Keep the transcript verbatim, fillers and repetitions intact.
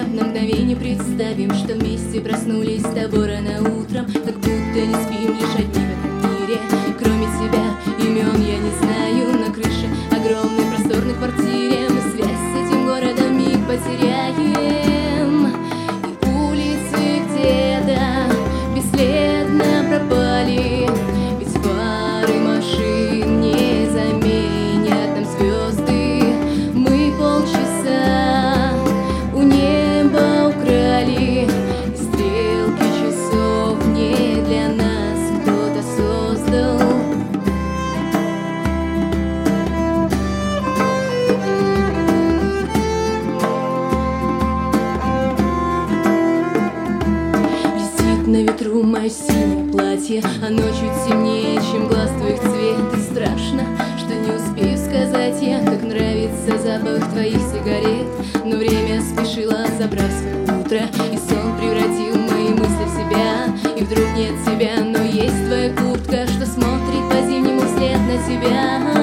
на мгновение представим, что вместе проснулись с тобой рано утром, как будто не спим лишь одни в этом мире. Кроме тебя имен я не знаю. На крыше огромной просторной квартире мы связь с этим городом миг потеряем. И улицы где-то бесследно пропали, ведь фары машин не заменят нам звезды. Мы полчаса у неба украли, и стрелки часов не для нас кто-то создал. Висит на ветру мое синее платье, оно чуть темнее, чем глаз твоих цвет. И страшно, что не успею сказать я, как нравится запах твоих сигарет. Но время спешило, забрав свое утро, и сон превратил мои мысли в себя. И вдруг нет тебя, но есть твоя куртка, что смотрит по-зимнему вслед на тебя.